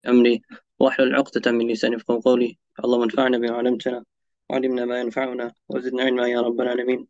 أمري واحلل عقدة من لساني يفقهوا قولي. اللهم انفعنا بما علمتنا وعلمنا ما ينفعنا وزدنا علما يا رب العالمين.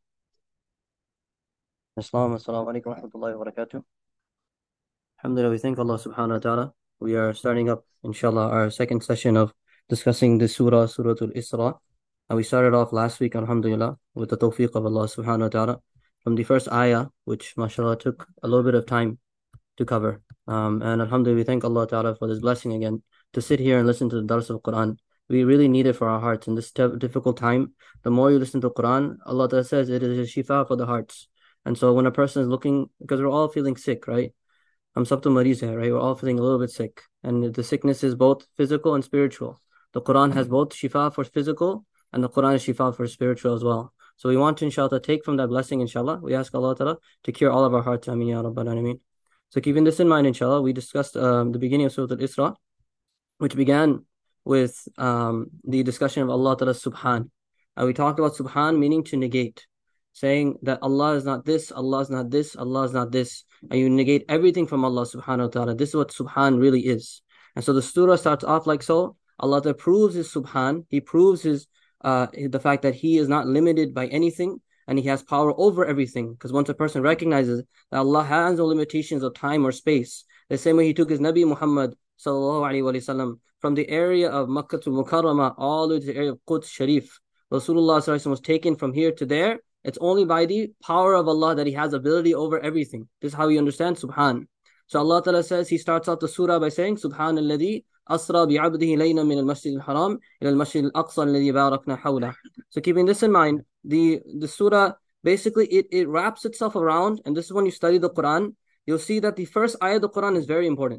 Assalamu alaikum wa rahmatullahi wa barakatuh. Alhamdulillah, we thank Allah subhanahu wa ta'ala. We are starting up, inshallah, our second session of discussing the Surah Al-Isra. And we started off last week, alhamdulillah, with the tawfiq of Allah subhanahu wa ta'ala, from the first ayah, which, mashallah, took a little bit of time to cover. And alhamdulillah, we thank Allah ta'ala for this blessing again, to sit here and listen to the dars of Quran. We really need it for our hearts in this difficult time. The more you listen to Quran, Allah ta'ala says it is a shifa for the hearts. And so when a person is looking, because we're all feeling sick, right? Sab to mareez hai, right? We're all feeling a little bit sick. And the sickness is both physical and spiritual. The Quran has both shifa for physical, and the Quran is shifa for spiritual as well. So we want to, inshallah, take from that blessing, inshallah. We ask Allah ta'ala to cure all of our hearts. Ameen ya Rabbal Alameen. So keeping this in mind, inshallah, we discussed the beginning of Surah Al-Isra, which began with the discussion of Allah Ta'ala Subhan. And we talked about Subhan meaning to negate, saying that Allah is not this, Allah is not this, Allah is not this. And you negate everything from Allah Subhanahu wa Ta'ala. This is what Subhan really is. And so the surah starts off like so. Allah Ta'ala proves His Subhan. He proves the fact that He is not limited by anything, and He has power over everything. Because once a person recognizes that Allah has no limitations of time or space, the same way He took His Nabi Muhammad sallallahu alaihi wasallam from the area of Makkah to Mukarramah all the way to the area of Quds Sharif. Rasulullah sallallahu alaihi wasallam was taken from here to there. It's only by the power of Allah that He has ability over everything. This is how we understand Subhan. So Allah Ta'ala says, He starts out the surah by saying, Subhan alladhi asra bi'abdihi layna min al-masjid al-haram ila al-masjid al-aqsa alladhi barakna hawlah. So keeping this in mind, the surah, basically it wraps itself around, and this is when you study the Quran, you'll see that the first ayah of the Quran is very important.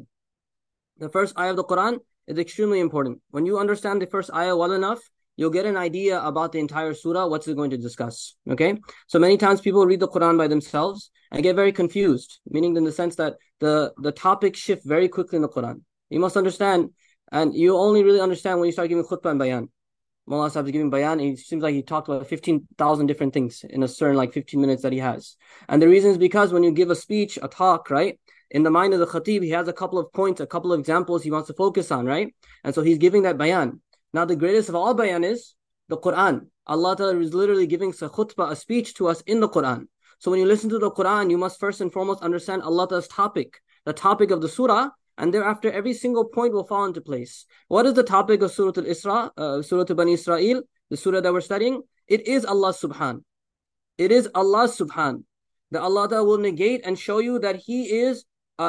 The first ayah of the Quran is extremely important. When you understand the first ayah well enough, you'll get an idea about the entire surah, what's it going to discuss. Okay? So many times people read the Quran by themselves and get very confused, meaning in the sense that the topics shift very quickly in the Quran. You must understand, and you only really understand when you start giving khutbah and bayan. Mullah Sahib is giving bayan, and it seems like he talked about 15,000 different things in a certain 15 minutes that he has. And the reason is because when you give a speech, a talk, right? In the mind of the khatib, he has a couple of points, a couple of examples he wants to focus on, right? And so he's giving that bayan. Now, the greatest of all bayan is the Quran. Allah Ta'ala is literally giving a khutbah, a speech to us in the Quran. So when you listen to the Quran, you must first and foremost understand Allah Ta'ala's topic, the topic of the surah, and thereafter every single point will fall into place. What is the topic of Surah Al-Isra, Surah Bani Israel, the surah that we're studying? It is Allah Subhan. It is Allah Subhan. That Allah Ta'ala will negate and show you that He is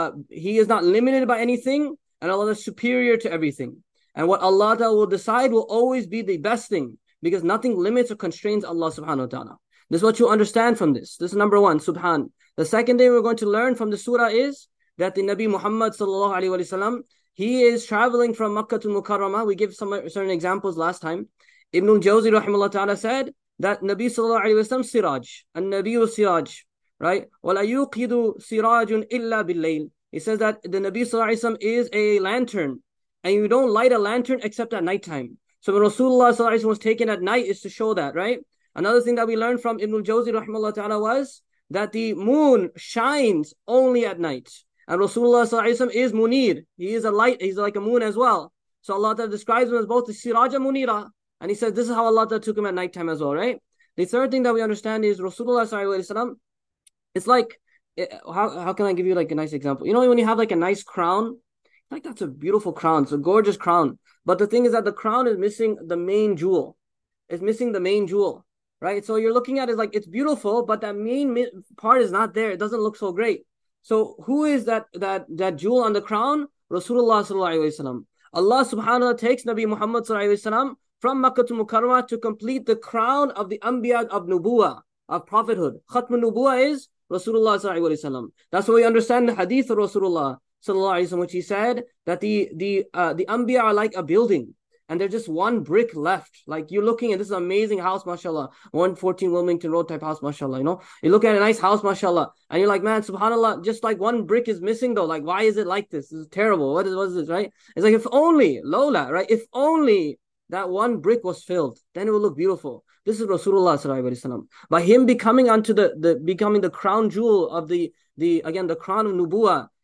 not limited by anything, and Allah is superior to everything. And what Allah Ta'ala will decide will always be the best thing, because nothing limits or constrains Allah Subhanahu wa Ta'ala. This is what you understand from this. This is number one, Subhan. The second thing we're going to learn from the surah is that the Nabi Muhammad sallallahu alaihi wasallam, he is traveling from Makkah to Mukarramah. We gave some certain examples last time. Ibn al-Jawzi rahimahullah ta'ala said that Nabi sallallahu alaihi wasallam siraj, and Nabi was siraj, right? وَلَا يُوقِدُ سِرَاجٌ إِلَّا بِاللَّيْلِ. He says that the Nabi sallallahu alaihi wasallam is a lantern, and you don't light a lantern except at nighttime. So when Rasulullah sallallahu alaihi wasallam was taken at night is to show that, right? Another thing that we learned from Ibn al-Jawzi rahimahullah ta'ala was that the moon shines only at night. And Rasulullah sallallahu alaihi wasallam is munir. He is a light, he's like a moon as well. So Allah Ta'ala describes him as both the siraja munira. And He says this is how Allah Ta'ala took him at nighttime as well, right? The third thing that we understand is Rasulullah sallallahu alaihi wasallam, it's like, how can I give you a nice example? You know, when you have a nice crown, that's a beautiful crown. It's a gorgeous crown. But the thing is that the crown is missing the main jewel. It's missing the main jewel, right? So you're looking at it it's beautiful, but that main part is not there. It doesn't look so great. So who is that jewel on the crown? Rasulullah sallallahu alaihi wasallam. Allah subhanahu wa ta'ala takes Nabi Muhammad sallallahu alaihi wasallam from Makkah to Mukarramah to complete the crown of the Anbiya of Nubuwah, of prophethood. Khatm Nubuwah is Rasulullah sallallahu alaihi wasallam. That's why we understand the hadith of Rasulullah sallallahu alaihi wasallam, which he said that the Anbiya are like a building, and there's just one brick left. You're looking at this amazing house, mashallah, 114 Wilmington Road type house, mashallah, you know. You look at a nice house, mashallah, and you're like, man, subhanallah, just one brick is missing though. Why is it like this? This is terrible. What is this, right? It's if only, Lola, right? If only that one brick was filled, then it would look beautiful. This is Rasulullah sallallahu alaihi wasallam. By him becoming becoming the crown jewel of the crown of Nubuwah,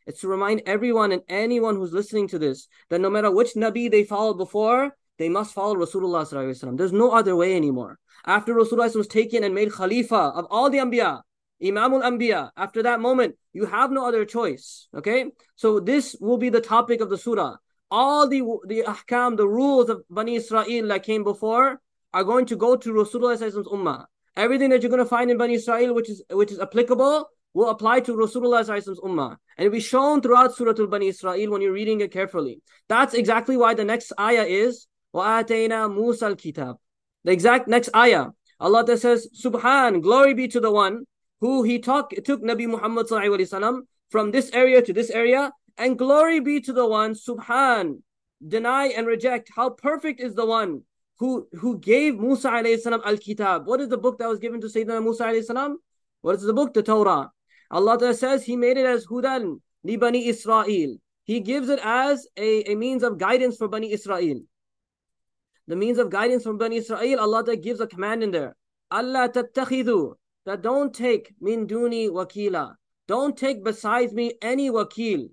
It's to remind everyone and anyone who's listening to this that no matter which Nabi they followed before, they must follow Rasulullah sallallahu alaihi wasallam. There's no other way anymore. After Rasulullah was taken and made Khalifa of all the Anbiya, Imamul Anbiya, after that moment, you have no other choice. Okay? So this will be the topic of the surah. All the ahkam, the rules of Bani Israel that came before are going to go to Rasulullah sallallahu alaihi wasallam's ummah. Everything that you're going to find in Bani Israel which is applicable will apply to Rasulullah sallallahu alaihi wasallam's ummah. And it'll be shown throughout Surah Al-Bani Israel when you're reading it carefully. That's exactly why the next ayah is وَآتَيْنَا مُوسَى الْكِتَابِ. The exact next ayah. Allah says, Subhan, glory be to the one who he took Nabi Muhammad sallallahu alaihi wasallam from this area to this area, and glory be to the one, Subhan, deny and reject. How perfect is the one who gave Musa alayhi salam al-Kitab. What is the book that was given to Sayyidina Musa alayhi salam? What is the book? The Torah. Allah says He made it as Hudan li Bani Israel. He gives it as a means of guidance for Bani Israel. The means of guidance from Bani Israel, Allah gives a command in there. Allah tattakhidhu, that don't take min duni wakila. Don't take besides me any wakil.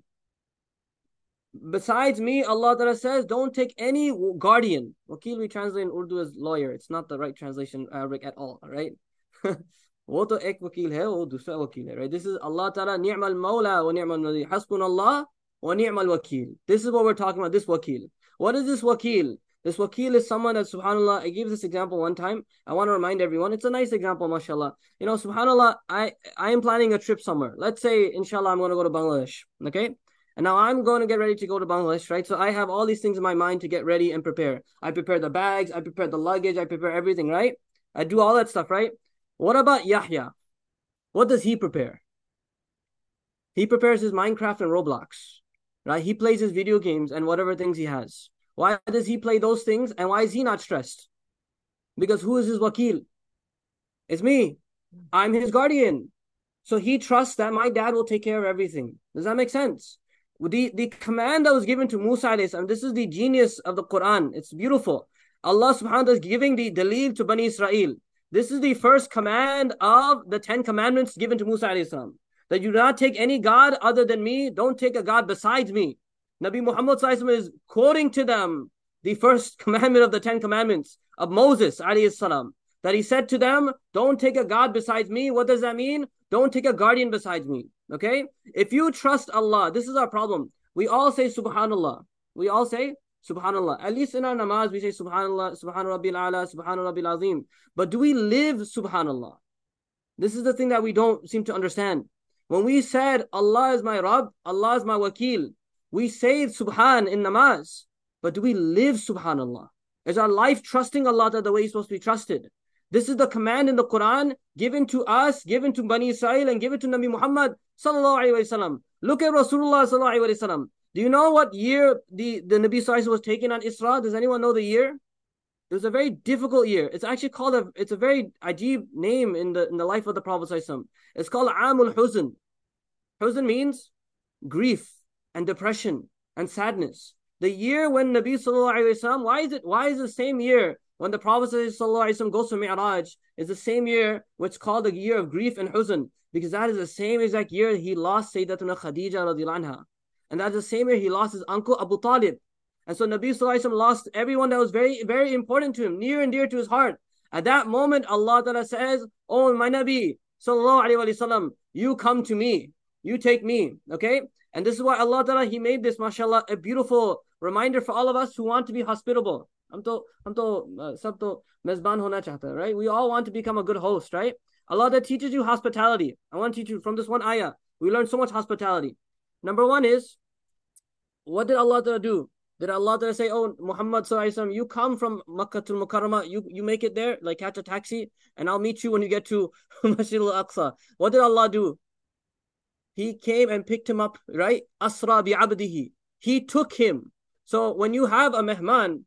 Besides me, Allah says, don't take any guardian. Wakil we translate in Urdu as lawyer. It's not the right translation Arabic at all, right? वो तो एक वकील है, वो दूसरा वकील है, right? This is Allah Ta'ala, ni'mal mawla wa ni'mal nadi, hasbunallah wa ni'mal wakil. This is what we're talking about, this wakil. What is this wakil? This wakil is someone that, subhanAllah, I gave this example one time. I want to remind everyone, it's a nice example, mashallah. You know, subhanAllah, I am planning a trip somewhere. Let's say, inshallah, I'm going to go to Bangladesh, okay? And now I'm going to get ready to go to Bangladesh, right? So I have all these things in my mind to get ready and prepare. I prepare the bags, I prepare the luggage, I prepare everything, right? I do all that stuff, right? What about Yahya? What does he prepare? He prepares his Minecraft and Roblox, right? He plays his video games and whatever things he has. Why does he play those things and why is he not stressed? Because who is his wakil? It's me. I'm his guardian. So he trusts that my dad will take care of everything. Does that make sense? The command that was given to Musa alayhi salam, this is the genius of the Quran. It's beautiful. Allah subhanahu wa ta'ala is giving the dalil to Bani Israel. This is the first command of the 10 commandments given to Musa alayhi salam. That you do not take any God other than me. Don't take a God besides me. Nabi Muhammad sallallahu alaihi wasallam is quoting to them the first commandment of the 10 commandments of Moses alayhi salam. That he said to them, don't take a God besides me. What does that mean? Don't take a guardian besides me. Okay? If you trust Allah, this is our problem. We all say Subhanallah. We all say Subhanallah. At least in our namaz, we say Subhanallah, Subhan Rabbil Ala, Subhan Rabbil Azim. But do we live Subhanallah? This is the thing that we don't seem to understand. When we said Allah is my Rabb, Allah is my Wakil, we say Subhan in namaz. But do we live Subhanallah? Is our life trusting Allah the way it's supposed to be trusted? This is the command in the Quran given to us, given to Bani Israel, and given to Nabi Muhammad sallallahu alaihi wasallam. Look at Rasulullah sallallahu alaihi wasallam. Do you know what year the Nabi sallallahu was taken on Isra? Does anyone know the year? It was a very difficult year. It's actually called it's a very ajib name in the life of the Prophet sallallahu alaihi wasallam. It's called Amul Huzn. Huzn means grief and depression and sadness. The year when Nabi sallallahu alaihi wasallam, why is the same year when the Prophet sallallahu alaihi wasallam goes to Mi'raj is the same year which is called the year of grief and huzn, because that is the same exact year he lost Sayyidatuna Khadija radhiyallahu anha, and that's the same year he lost his uncle Abu Talib. And so Nabi sallallahu alaihi wasallam lost everyone that was very, very important to him, near and dear to his heart. At that moment, Allah Ta'ala says, "Oh my Nabi sallallahu alaihi wasallam, you come to me, you take me." Okay, and this is why Allah Ta'ala, He made this, mashallah, a beautiful reminder for all of us who want to be hospitable. हम तो सब तो मेजबान होना चाहते हैं, right? We all want to become a good host, right? Allah that teaches you hospitality. I want to teach you from this one ayah. We learn so much hospitality. Number one is, what did Allah do? Did Allah say, "Oh Muhammad sallallahu alaihi wasallam, you come from Makkah to Mukarramah, you make it there, like catch a taxi, and I'll meet you when you get to Masjid al-Aqsa"? What did Allah do? He came and picked him up, right? Asra bi abdihi. He took him. So when you have a mehman,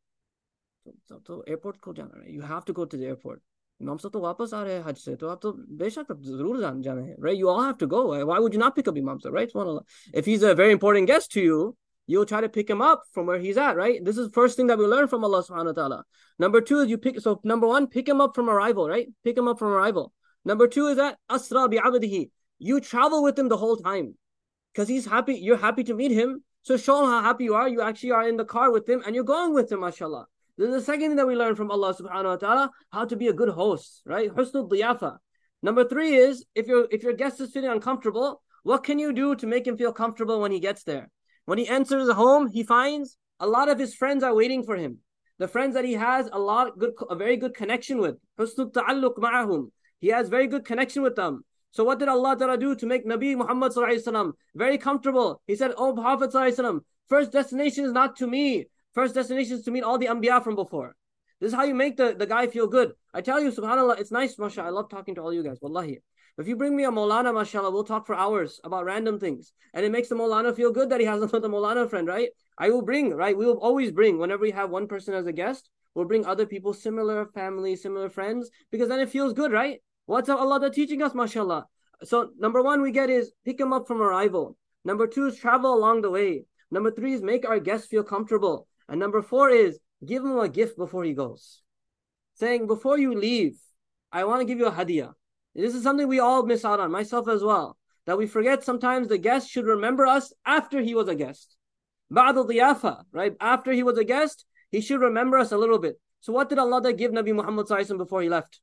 तो airport को जाना है, you have to go to the airport. इमाम साहब तो वापस आ रहे हैं हज से, तो आप तो बेशक जरूर जाना है, right? You all have to go. Why would you not pick up Imam Sahib, right? If he's a very important guest to you, you'll try to pick him up from where he's at, right? This is the first thing that we learn from Allah subhanahu wa ta'ala. Number two is so number one, pick him up from arrival, right? Pick him up from arrival. Number two is that asra bi abdihi. You travel with him the whole time. because he's happy. You're happy to meet him. So show him how happy you are. You actually are in the car with him and you're going with him, mashallah. This is the second thing that we learn from Allah subhanahu wa ta'ala, how to be a good host, right? Husnul diyafa. Number 3 is, if your guest is feeling uncomfortable, what can you do to make him feel comfortable when he gets there? When he enters the home, he finds a lot of his friends are waiting for him. The friends that he has a very good connection with. Husnul ta'alluq ma'ahum. He has very good connection with them. So what did Allah Ta'ala do to make Nabi Muhammad Sallallahu Alaihi Wasallam very comfortable? He said, "Oh Prophet Sallallahu Alaihi Wasallam, first destination is not to me. First destination is to meet all the Anbiya from before." This is how you make the guy feel good. I tell you, subhanAllah, it's nice, mashallah. I love talking to all you guys, wallahi. If you bring me a Maulana, mashallah, we'll talk for hours about random things. And it makes the Maulana feel good that he has another Maulana friend, right? I will bring, right? We will always bring, whenever we have one person as a guest, we'll bring other people, similar family, similar friends, because then it feels good, right? What's Allah teaching us, mashallah? So number 1 we get is pick him up from arrival. Number 2 is travel along the way. Number 3 is make our guests feel comfortable. And number 4 is give him a gift before he goes. Saying, before you leave, I want to give you a hadiyah. This is something we all miss out on, myself as well. That we forget sometimes the guest should remember us after he was a guest. Ba'd al-diyafa, right? After he was a guest, he should remember us a little bit. So what did Allah give Nabi Muhammad Sallallahu Alaihi Wasallam before he left?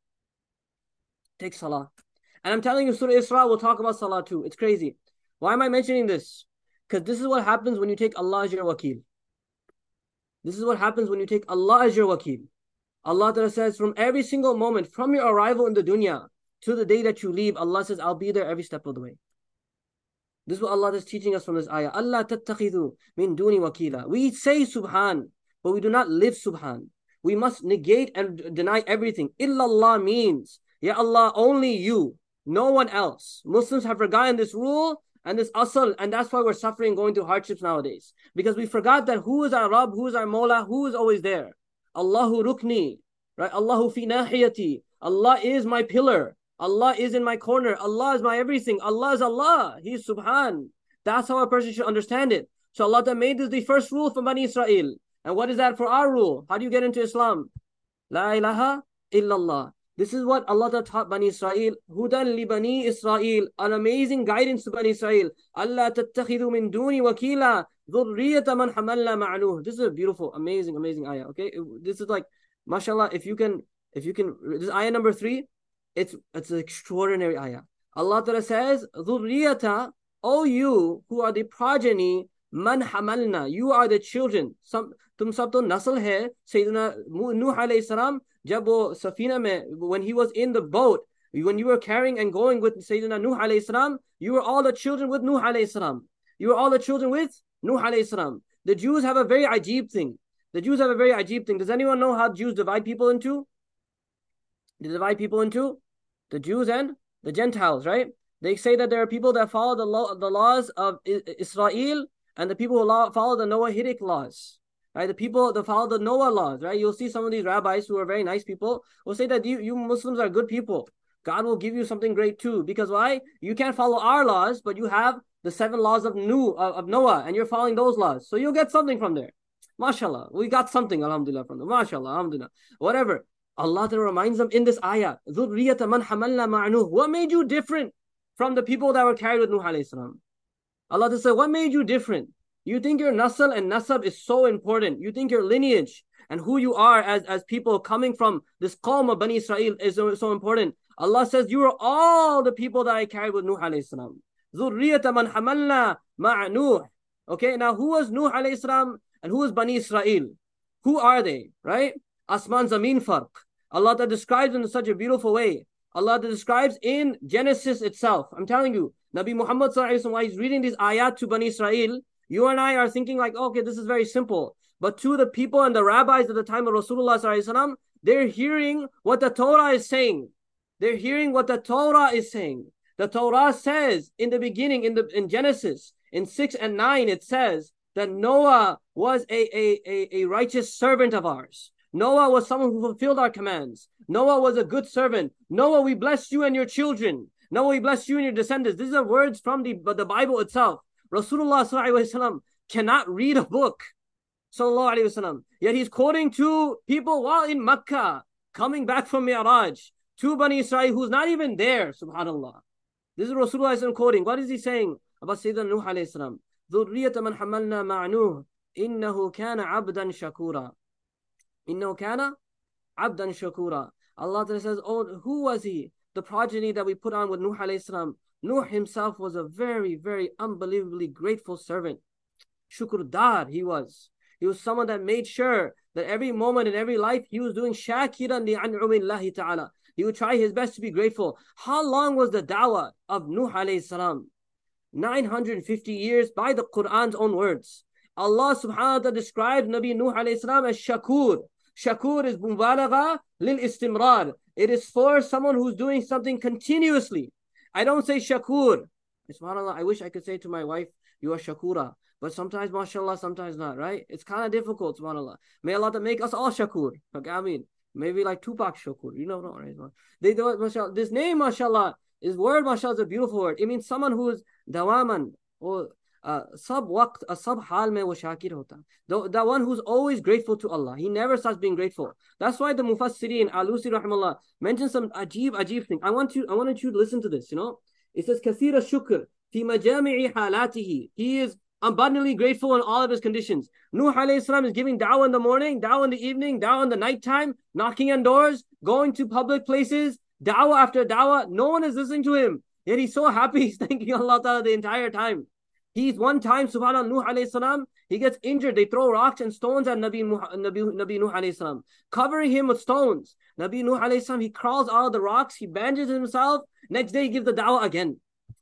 Take salah. And I'm telling you, Surah Isra will talk about salah too. It's crazy. Why am I mentioning this? Because this is what happens when you take Allah as your wakil. This is what happens when you take Allah as your wakil. Allah Ta'ala says, from every single moment, from your arrival in the dunya to the day that you leave, Allah says, I'll be there every step of the way. This is what Allah is teaching us from this ayah. Allah tattakhidhu min duni wakila. We say subhan, but we do not live subhan. We must negate and deny everything. Illallah means, Ya Allah, only you, no one else. Muslims have forgotten this rule and this asal, and that's why we're suffering, going through hardships nowadays. Because we forgot that who is our Rabb, who is our Mawla, who is always there. Allahu rukni, right? Allahu fi nahiyati. Allah is my pillar. Allah is in my corner. Allah is my everything. Allah is Allah. He is Subhan. That's how a person should understand it. So Allah made this the first rule for Bani Israel. And what is that for our rule? How do you get into Islam? La ilaha illallah. This is what Allah taught Bani Israel. Hudan li Bani Israel. An amazing guidance to Bani Israel. Allah tattakhidhu min duni wakila. Dhurriyata man hamalna ma'anuh. This is a beautiful, amazing ayah. Okay, this is like, mashallah. If you can, this is ayah number 3. It's an extraordinary ayah. Allah Ta'ala says, Dhurriyata, O you who are the progeny, man hamalna, you are the children. Tum sab to nasl hai. Sayyidina Nuh alayhi salam, jab wo safina mein, when he was in the boat, when you were carrying and going with Sayyidina Nuh alayhi salam, you were all the children with Nuh alayhi salam. You were all the children with Nuh alayhi salam. The Jews have a very ajib thing. Does anyone know how Jews divide people into? They divide people into the Jews and the Gentiles, right? They say that there are people that follow the laws of Israel and the people who follow the Noahidic laws, right? The people that follow the Noah laws, right? You'll see some of these rabbis who are very nice people will say that you Muslims are good people. God will give you something great too. Because why? You can't follow our laws, but you have the 7 laws of Noah, and you're following those laws. So you'll get something from there. MashaAllah. We got something, alhamdulillah, from them. MashaAllah, alhamdulillah. Whatever. Allah reminds them in this ayah, ذُرِّيَّةَ مَنْ حَمَلْنَا مَعْنُهُ. What made you different from the people that were carried with Nuh alayhi salam? Allah said, what made you different? You think your nasl and nasab is so important. You think your lineage and who you are as people coming from this qawm of Bani Israel is so important. Allah says, you are all the people that I carried with Nuh alayhi salam. ذُرِّيَّةَ مَنْ حَمَلْنَا مَعْ نُوحٍ. Okay, now who was Nuh alayhi salam and who was Bani Israel? Who are they, right? Asman Zameen Farq. Allah describes in such a beautiful way. Allah describes in Genesis itself. I'm telling you, Nabi Muhammad Sallallahu Alaihi Wasallam, while he's reading these ayat to Bani Israel, you and I are thinking like, okay, this is very simple. But to the people and the rabbis at the time of Rasulullah Sallallahu Alaihi Wasallam, they're hearing what the Torah is saying. The Torah says in the beginning, in Genesis, in 6 and 9, it says that Noah was a righteous servant of ours. Noah was someone who fulfilled our commands. Noah was a good servant. Noah, we bless you and your children. Noah, we bless you and your descendants. These are words from the Bible itself. Rasulullah Sallallahu Alaihi Wasallam cannot read a book. Sallallahu Alaihi Wasallam. Yet he's quoting to people while in Makkah, coming back from Mi'raj, to Bani Israel, who's not even there, subhanallah. This is Rasulullah quoting. What is he saying? about Sayyidina Nuh alayhi salam. ذُرِّيَّةَ مَنْ حَمَّلْنَا مَعَ نُوحٍ إِنَّهُ كَانَ عَبْدًا شَكُورًا. إِنَّهُ كَانَ عَبْدًا شَكُورًا. Allah says, oh, who was he? The progeny that we put on with Nuh alayhi salam. Nuh himself was a very, very unbelievably grateful servant. Shukurdar he was. He was someone that made sure that every moment in every life he was doing shakiran li an'umillahi ta'ala. He would try his best to be grateful. How long was the da'wah of Nuh alayhi salam? 950 years by the Quran's own words. Allah subhanahu wa ta'ala described Nabi Nuh alayhi salam as shakur. Shakur is mubalagha lil istimrar. It is for someone who's doing something continuously. I don't say shakur. SubhanAllah, I wish I could say to my wife, you are shakura. But sometimes, mashallah, sometimes not, right? It's kind of difficult, subhanAllah. May Allah make us all shakur. Okay, I mean, maybe like Tupac shakur. You know, right? They do it, mashallah. This name, mashallah, is word, mashallah, is a beautiful word. It means someone who is dawaman, or sab waqt, sab hal mein wo shakir hota. The one who's always grateful to Allah. He never stops being grateful. That's why the Mufassirin, Alusi rahimahullah, mentioned some ajib thing. I wanted you to listen to this, you know. It says, kathira shukr fi majami'i halatihi. He is abundantly grateful in all of his conditions. Nuh alayhi salam is giving da'wah in the morning, da'wah in the evening, da'wah in the nighttime, knocking on doors, going to public places, da'wah after da'wah. No one is listening to him. Yet he's so happy, he's thanking Allah Ta'ala the entire time. He's one time, subhanAllah, Nuh alayhi salam, he gets injured. They throw rocks and stones at Nabi Nuh alayhi salam, covering him with stones. Nabi Nuh alayhi salam, he crawls out of the rocks, he bandages himself. Next day he gives the da'wah again.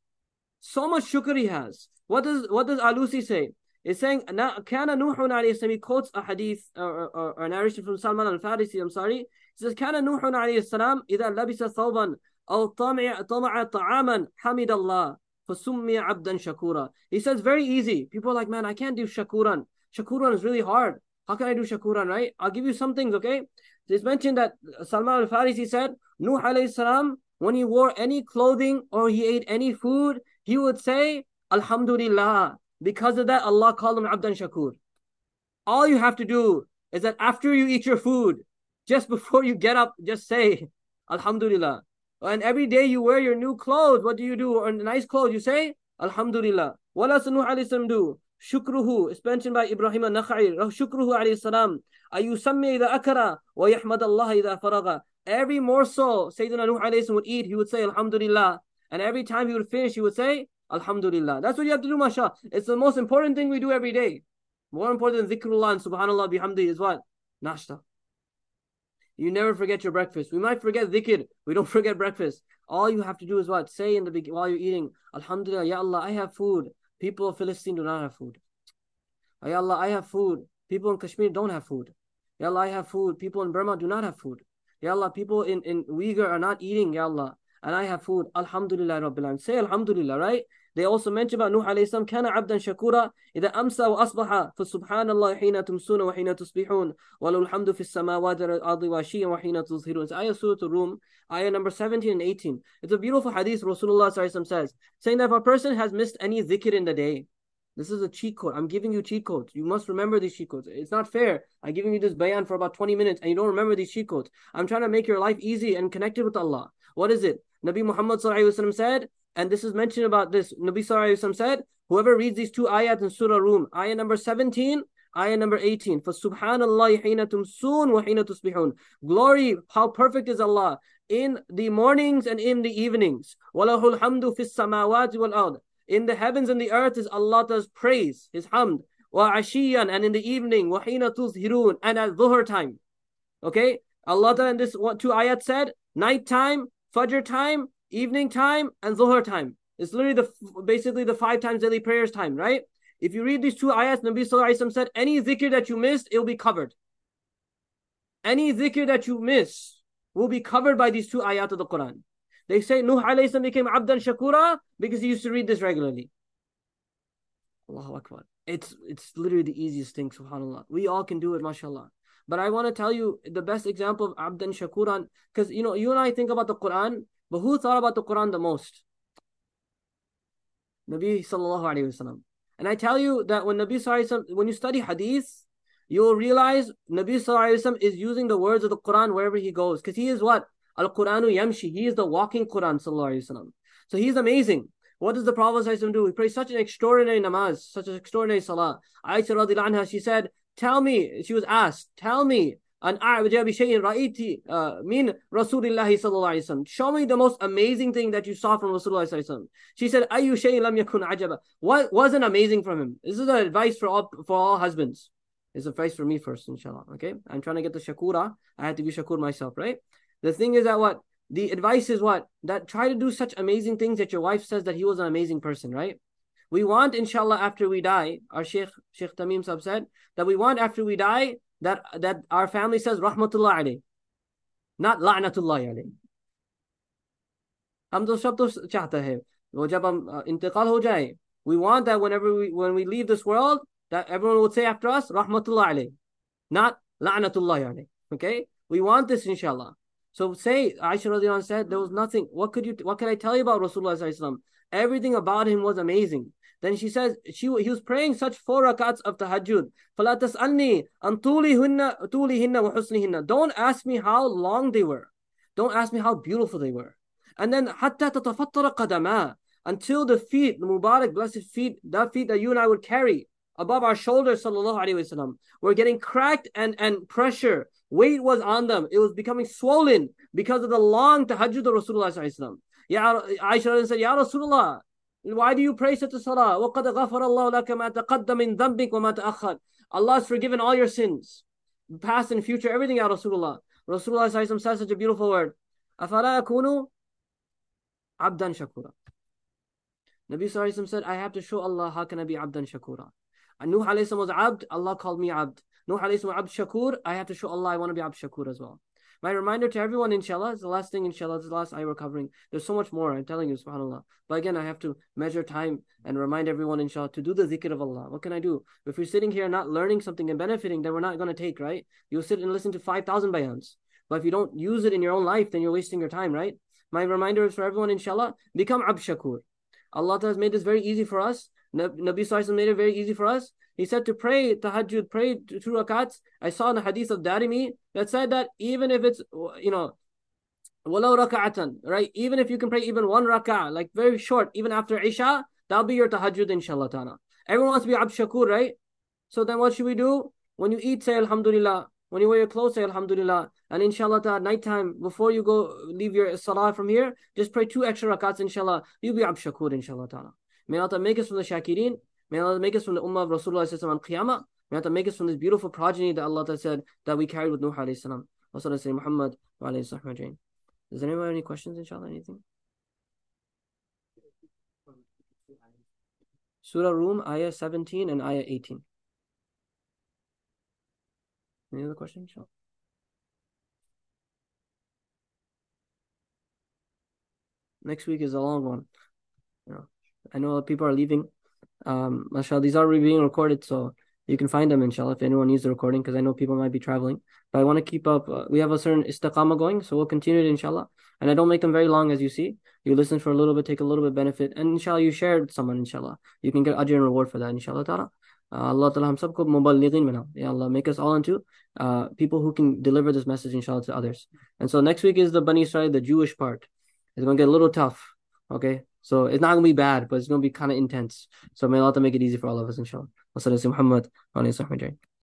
So much shukr he has. What does Alusi say? It's saying, Kana Nuh alayhi salam, he quotes a hadith or a narration from Salman al-Farisi, I'm sorry. He says, Kana Nuh alayhi salam, إِذَا لَبِسَ ثَوْبًا أَوْ طَمَعَ طَعَامًا حَمِدَ اللَّهِ فَسُمِّيَ عَبْدًا شَكُورًا. He says, very easy. People are like, man, I can't do shakuran. Shakuran is really hard. How can I do shakuran, right? I'll give you some things, okay? It's mentioned that Salman al-Farisi said, Nuh alayhi salam, when he wore any clothing or he ate any food, he would say, Alhamdulillah. Because of that, Allah called him Abdan Shakur. All you have to do is that after you eat your food, just before you get up, just say, Alhamdulillah. And every day you wear your new clothes, what do you do? Or nice clothes, you say, Alhamdulillah. What else Nuh alayhi salam do? Shukruhu, it's mentioned by Ibrahim al-Nakha'i. Shukruhu alayhi salam. Ayusammi idha akara, wa yahmad Allah idha faraga. Every morsel Sayyidina Nuh alayhi salam would eat, he would say, Alhamdulillah. And every time he would finish, he would say, Alhamdulillah. That's what you have to do, mashallah. It's the most important thing we do every day. More important than dhikrullah and subhanallah bihamdi is what? Nashta. You never forget your breakfast. We might forget dhikr. We don't forget breakfast. All you have to do is what? Say in the beginning while you're eating, Alhamdulillah, Ya Allah, I have food. People of Palestine do not have food. Ya Allah, I have food. People in Kashmir don't have food. Ya Allah, I have food. People in Burma do not have food. Ya Allah, people in Uyghur are not eating, Ya Allah. And I have food. Alhamdulillah Rabbil Alamin. Say Alhamdulillah, right? They also mention about Nuh alayhi salam, kana abdan shakura, idha amsa wa asbaha, fa subhanallah hina tumsuna wa hina tusbihun, wa lahu alhamdu fi samawati wal ardi wa shiyyan wa hina tuzhirun. It's ayah Surah Rum, ayah number 17 and 18. It's a beautiful hadith Rasulullah says, saying that if a person has missed any dhikr in the day, this is a cheat code. I'm giving you cheat codes. You must remember these cheat codes. It's not fair. I'm giving you this bayan for about 20 minutes and you don't remember these cheat codes. I'm trying to make your life easy and connected with Allah. What is it? Nabi Muhammad said, and this is mentioned about this, Nabi said, whoever reads these two ayat in Surah Rum, ayah number 17, ayah number 18, for subhanallah hina tumsoon wa hina tusbihun. Glory, how perfect is Allah in the mornings and in the evenings. Walahul hamdu fis samawati wal ard. In the heavens and the earth is Allah's praise, His hamd. Wa ashiyan, and in the evening, wa hina tuzhirun, and at dhuhr time. Okay? Allah in this two ayat said, night time, Fajr time, evening time, and Zuhr time. It's literally basically the 5 times daily prayers time, right? If you read these two ayats, Nabi Sallallahu Alaihi Wasallam said, any dhikr that you missed, it will be covered. Any dhikr that you miss will be covered by these two ayat of the Quran. They say Nuh alayhi salam became Abdan Shakura because he used to read this regularly. Allahu Akbar. It's literally the easiest thing, subhanAllah. We all can do it, mashallah. But I want to tell you the best example of Abdan Shakuran, because you and I think about the Quran, but who thought about the Quran the most? Nabi Sallallahu Alaihi Wasallam. And I tell you that when Nabi Sallallahu Alaihi Wasallam, when you study hadith, you'll realize Nabi Sallallahu Alaihi Wasallam is using the words of the Quran wherever he goes, because he is what? Al-Quranu Yamshi. He is the walking Quran, Sallallahu Alaihi Wasallam. So he's amazing. What does the Prophet ﷺ do? He prays such an extraordinary namaz, such an extraordinary salah. Aisha radiallahu anha, she said, tell me, she was asked, tell me, an a'jabi shay'in ra'iti min Rasulillahi sallallahu alayhi wasallam. Show me the most amazing thing that you saw from Rasulullah sallallahu alayhi wasallam. She said, ayyu shay'in lam yakun ajaba. What wasn't amazing from him? This is the advice for all husbands. It's advice for me first, inshallah. Okay? I'm trying to get the shakura. I had to be shakur myself, right? The thing is that what? The advice is what? That try to do such amazing things that your wife says that he was an amazing person, right? We want, inshallah, after we die, our Sheikh Tamim Sahib said, that we want after we die, that our family says, Rahmatullah alayh, not La'natullah alayh. हम तो सब तो चाहते हैं वो जब हम इंतकाल हो जाए, we want that when we leave this world, that everyone would say after us, Rahmatullah alayh, not La'natullah alayh. Okay? We want this, inshallah. So say, Aisha radiallahu anha said, there was nothing. What can I tell you about Rasulullah sallallahu alaihi wasallam? Everything about him was amazing. Then she says, he was praying such 4 rakats of tahajjud. فَلَا تَسْأَلْنِي أَن طُولِهِنَّ وَحُسْنِهِنَّ. Don't ask me how long they were. Don't ask me how beautiful they were. And then حَتَّى تَتَفَطَّرَ قَدَمَا. Until the feet, the Mubarak, blessed feet, that feet that you and I would carry above our shoulders, sallallahu alaihi wasallam, were getting cracked and pressure. Weight was on them. It was becoming swollen because of the long tahajjud of Rasulullah sallallahu alaihi wasallam. Aisha said, Ya Rasulullah, why do you pray such a salah? وَقَدْ غَفَرَ اللَّهُ لَكَ مَا تَقَدَّمَ مِن ذَنْبِكَ وَمَا تَأَخَّرَ. Allah has forgiven all your sins, past and future, everything, Ya Rasulullah. Rasulullah sallallahu alaihi wasallam says such a beautiful word. أَفَلَا يَكُونُ عَبْدًا شَكُورًا. Nabi sallallahu alaihi wasallam said, I have to show Allah how can I be abdan shakura. And Nuh alayhi salam was abd, Allah called me abd. Nuh alayhi salam abd shakur, I have to show Allah I want to be abd shakur as well. My reminder to everyone, inshallah, is the last thing, inshallah, this is the last ayah we're covering. There's so much more, I'm telling you, subhanAllah. But again, I have to measure time and remind everyone, inshallah, to do the zikr of Allah. What can I do? If we're sitting here not learning something and benefiting, then we're not going to take, right? You'll sit and listen to 5,000 bayans. But if you don't use it in your own life, then you're wasting your time, right? My reminder is for everyone, inshallah, become abd shakur. Allah has made this very easy for us. Nabi Sallallahu Alaihi Wasallam made it very easy for us. He said to pray tahajjud, pray 2 rakats. I saw in the hadith of Darimi that said that even if it's, walau raka'atan, right? Even if you can pray even 1 rak'ah, like very short, even after Isha, that'll be your tahajjud, inshallah ta'ala. Everyone wants to be abd shakur, right? So then what should we do? When you eat, say alhamdulillah. When you wear your clothes, say alhamdulillah. And inshallah ta'ala, nighttime, before you go leave your salah from here, just pray 2 extra rakats, inshallah. You'll be abd shakur, inshallah ta'ala. May Allah make us from the shakirin. May Allah make us from the ummah of Rasulullah sallallahu alaihi wasallam on qiyamah. May Allah make us from this beautiful progeny that Allah said that we carried with Nuh alayhi salam. Wa sallallahu alayhi Muhammad wa alayhi sallam. Does anyone have any questions, inshallah, anything? Surah Rum, ayah 17 and ayah 18. Any other questions, inshallah? Next week is a long one. I know people are leaving. Mashallah, these are being recorded, so you can find them, inshallah, if anyone needs the recording, because I know people might be traveling. But I want to keep up. We have a certain istiqamah going, so we'll continue it, inshallah. And I don't make them very long, as you see. You listen for a little bit, take a little bit benefit, and inshallah, you share it with someone, inshallah. You can get ajr and reward for that, inshallah ta'ala. Allah ta'ala hum sabko muballighin mina. Ya Allah, make us all into people who can deliver this message, inshallah, to others. And so next week is the Bani Israel, the Jewish part. It's going to get a little tough, okay? So it's not going to be bad, but it's going to be kind of intense. So may Allah make it easy for all of us, inshallah. Wa sallallahu alaihi Muhammad wa alayhi wa sallam.